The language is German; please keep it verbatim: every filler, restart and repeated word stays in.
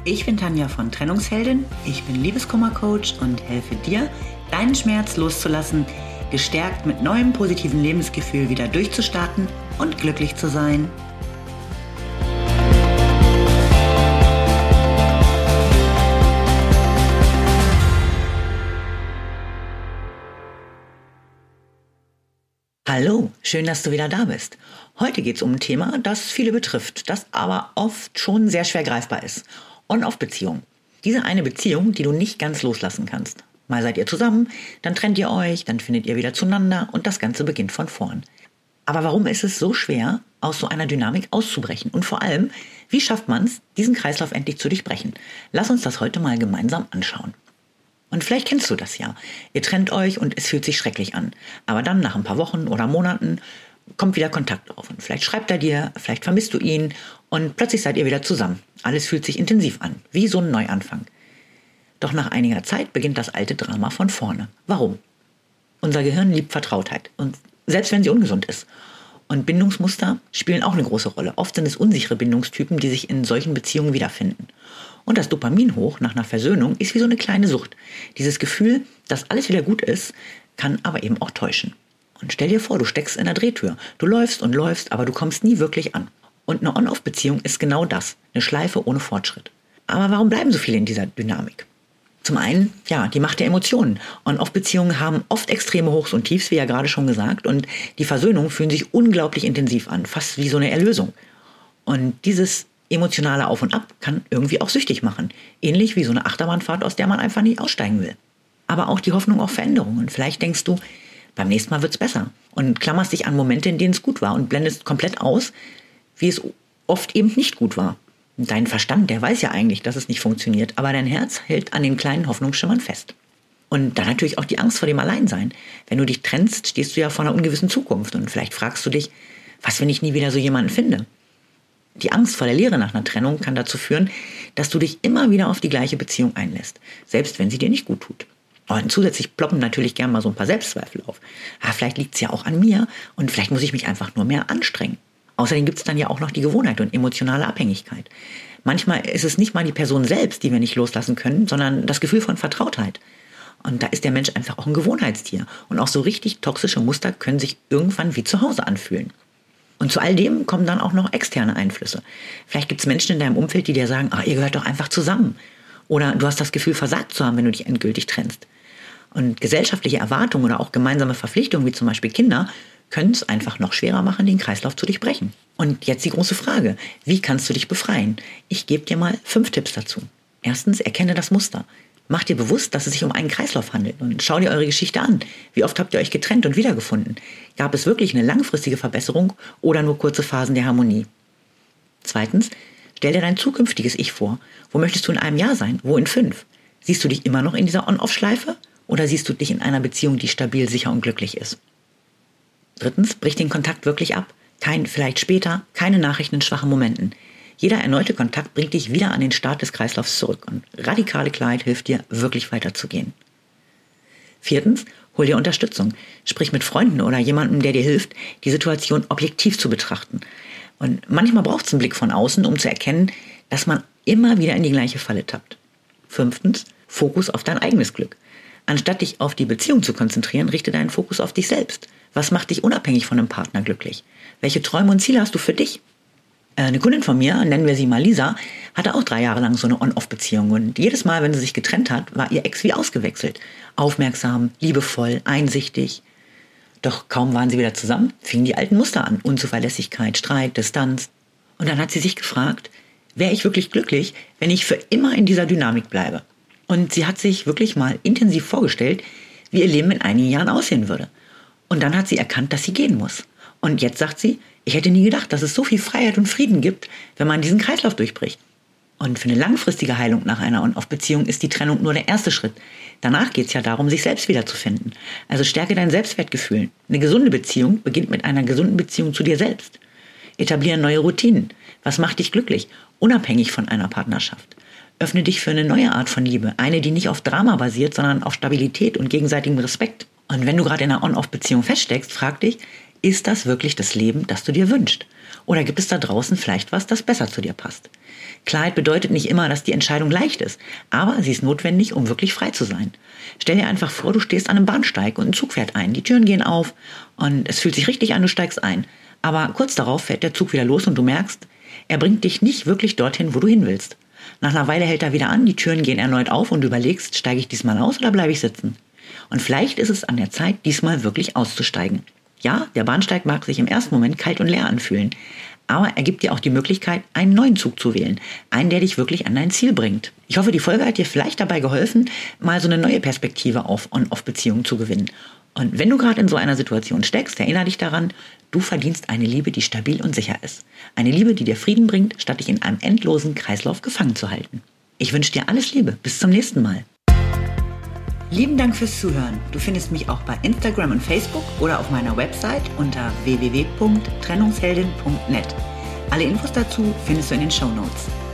Ich bin Tanja von Trennungsheldin, ich bin Liebeskummer-Coach und helfe dir, deinen Schmerz loszulassen, gestärkt mit neuem positiven Lebensgefühl wieder durchzustarten und glücklich zu sein. Hallo, schön, dass du wieder da bist. Heute geht es um ein Thema, das viele betrifft, das aber oft schon sehr schwer greifbar ist. On-Off-Beziehung. Diese eine Beziehung, die du nicht ganz loslassen kannst. Mal seid ihr zusammen, dann trennt ihr euch, dann findet ihr wieder zueinander und das Ganze beginnt von vorn. Aber warum ist es so schwer, aus so einer Dynamik auszubrechen? Und vor allem, wie schafft man es, diesen Kreislauf endlich zu durchbrechen? Lass uns das heute mal gemeinsam anschauen. Und vielleicht kennst du das ja. Ihr trennt euch und es fühlt sich schrecklich an. Aber dann nach ein paar Wochen oder Monaten kommt wieder Kontakt auf. Und vielleicht schreibt er dir, vielleicht vermisst du ihn und plötzlich seid ihr wieder zusammen. Alles fühlt sich intensiv an, wie so ein Neuanfang. Doch nach einiger Zeit beginnt das alte Drama von vorne. Warum? Unser Gehirn liebt Vertrautheit. Und selbst wenn sie ungesund ist. Und Bindungsmuster spielen auch eine große Rolle. Oft sind es unsichere Bindungstypen, die sich in solchen Beziehungen wiederfinden. Und das Dopaminhoch nach einer Versöhnung ist wie so eine kleine Sucht. Dieses Gefühl, dass alles wieder gut ist, kann aber eben auch täuschen. Und stell dir vor, du steckst in der Drehtür. Du läufst und läufst, aber du kommst nie wirklich an. Und eine On-Off-Beziehung ist genau das. Eine Schleife ohne Fortschritt. Aber warum bleiben so viele in dieser Dynamik? Zum einen, ja, die Macht der Emotionen. On-Off-Beziehungen haben oft extreme Hochs und Tiefs, wie ja gerade schon gesagt. Und die Versöhnungen fühlen sich unglaublich intensiv an. Fast wie so eine Erlösung. Und dieses emotionale Auf und Ab kann irgendwie auch süchtig machen. Ähnlich wie so eine Achterbahnfahrt, aus der man einfach nicht aussteigen will. Aber auch die Hoffnung auf Veränderungen. Vielleicht denkst du, beim nächsten Mal wird's besser. Und klammerst dich an Momente, in denen es gut war und blendest komplett aus, wie es oft eben nicht gut war. Und dein Verstand, der weiß ja eigentlich, dass es nicht funktioniert. Aber dein Herz hält an den kleinen Hoffnungsschimmern fest. Und dann natürlich auch die Angst vor dem Alleinsein. Wenn du dich trennst, stehst du ja vor einer ungewissen Zukunft. Und vielleicht fragst du dich, was, wenn ich nie wieder so jemanden finde? Die Angst vor der Leere nach einer Trennung kann dazu führen, dass du dich immer wieder auf die gleiche Beziehung einlässt, selbst wenn sie dir nicht gut tut. Und zusätzlich ploppen natürlich gern mal so ein paar Selbstzweifel auf. Ah, vielleicht liegt es ja auch an mir und vielleicht muss ich mich einfach nur mehr anstrengen. Außerdem gibt es dann ja auch noch die Gewohnheit und emotionale Abhängigkeit. Manchmal ist es nicht mal die Person selbst, die wir nicht loslassen können, sondern das Gefühl von Vertrautheit. Und da ist der Mensch einfach auch ein Gewohnheitstier. Und auch so richtig toxische Muster können sich irgendwann wie zu Hause anfühlen. Und zu all dem kommen dann auch noch externe Einflüsse. Vielleicht gibt es Menschen in deinem Umfeld, die dir sagen, ah, ihr gehört doch einfach zusammen. Oder du hast das Gefühl, versagt zu haben, wenn du dich endgültig trennst. Und gesellschaftliche Erwartungen oder auch gemeinsame Verpflichtungen, wie zum Beispiel Kinder, können es einfach noch schwerer machen, den Kreislauf zu durchbrechen. Und jetzt die große Frage, wie kannst du dich befreien? Ich gebe dir mal fünf Tipps dazu. Erstens, erkenne das Muster. Mach dir bewusst, dass es sich um einen Kreislauf handelt und schau dir eure Geschichte an. Wie oft habt ihr euch getrennt und wiedergefunden? Gab es wirklich eine langfristige Verbesserung oder nur kurze Phasen der Harmonie? Zweitens, stell dir dein zukünftiges Ich vor. Wo möchtest du in einem Jahr sein? Wo in fünf? Siehst du dich immer noch in dieser On-Off-Schleife oder siehst du dich in einer Beziehung, die stabil, sicher und glücklich ist? Drittens, brich den Kontakt wirklich ab. Kein vielleicht später, keine Nachrichten in schwachen Momenten. Jeder erneute Kontakt bringt dich wieder an den Start des Kreislaufs zurück und radikale Klarheit hilft dir, wirklich weiterzugehen. Viertens, hol dir Unterstützung. Sprich mit Freunden oder jemandem, der dir hilft, die Situation objektiv zu betrachten. Und manchmal braucht es einen Blick von außen, um zu erkennen, dass man immer wieder in die gleiche Falle tappt. Fünftens, Fokus auf dein eigenes Glück. Anstatt dich auf die Beziehung zu konzentrieren, richte deinen Fokus auf dich selbst. Was macht dich unabhängig von einem Partner glücklich? Welche Träume und Ziele hast du für dich? Eine Kundin von mir, nennen wir sie mal Lisa, hatte auch drei Jahre lang so eine On-Off-Beziehung. Und jedes Mal, wenn sie sich getrennt hat, war ihr Ex wie ausgewechselt. Aufmerksam, liebevoll, einsichtig. Doch kaum waren sie wieder zusammen, fingen die alten Muster an. Unzuverlässigkeit, Streit, Distanz. Und dann hat sie sich gefragt, wäre ich wirklich glücklich, wenn ich für immer in dieser Dynamik bleibe? Und sie hat sich wirklich mal intensiv vorgestellt, wie ihr Leben in einigen Jahren aussehen würde. Und dann hat sie erkannt, dass sie gehen muss. Und jetzt sagt sie, ich hätte nie gedacht, dass es so viel Freiheit und Frieden gibt, wenn man diesen Kreislauf durchbricht. Und für eine langfristige Heilung nach einer On-Off-Beziehung ist die Trennung nur der erste Schritt. Danach geht es ja darum, sich selbst wiederzufinden. Also stärke dein Selbstwertgefühl. Eine gesunde Beziehung beginnt mit einer gesunden Beziehung zu dir selbst. Etabliere neue Routinen. Was macht dich glücklich? Unabhängig von einer Partnerschaft. Öffne dich für eine neue Art von Liebe. Eine, die nicht auf Drama basiert, sondern auf Stabilität und gegenseitigem Respekt. Und wenn du gerade in einer On-Off-Beziehung feststeckst, frag dich, ist das wirklich das Leben, das du dir wünschst? Oder gibt es da draußen vielleicht was, das besser zu dir passt? Klarheit bedeutet nicht immer, dass die Entscheidung leicht ist, aber sie ist notwendig, um wirklich frei zu sein. Stell dir einfach vor, du stehst an einem Bahnsteig und ein Zug fährt ein. Die Türen gehen auf und es fühlt sich richtig an, du steigst ein. Aber kurz darauf fährt der Zug wieder los und du merkst, er bringt dich nicht wirklich dorthin, wo du hin willst. Nach einer Weile hält er wieder an, die Türen gehen erneut auf und du überlegst, steige ich diesmal aus oder bleibe ich sitzen? Und vielleicht ist es an der Zeit, diesmal wirklich auszusteigen. Ja, der Bahnsteig mag sich im ersten Moment kalt und leer anfühlen, aber er gibt dir auch die Möglichkeit, einen neuen Zug zu wählen, einen, der dich wirklich an dein Ziel bringt. Ich hoffe, die Folge hat dir vielleicht dabei geholfen, mal so eine neue Perspektive auf On-Off-Beziehungen zu gewinnen. Und wenn du gerade in so einer Situation steckst, erinnere dich daran, du verdienst eine Liebe, die stabil und sicher ist. Eine Liebe, die dir Frieden bringt, statt dich in einem endlosen Kreislauf gefangen zu halten. Ich wünsche dir alles Liebe. Bis zum nächsten Mal. Lieben Dank fürs Zuhören. Du findest mich auch bei Instagram und Facebook oder auf meiner Website unter w w w punkt trennungsheldin punkt net. Alle Infos dazu findest du in den Shownotes.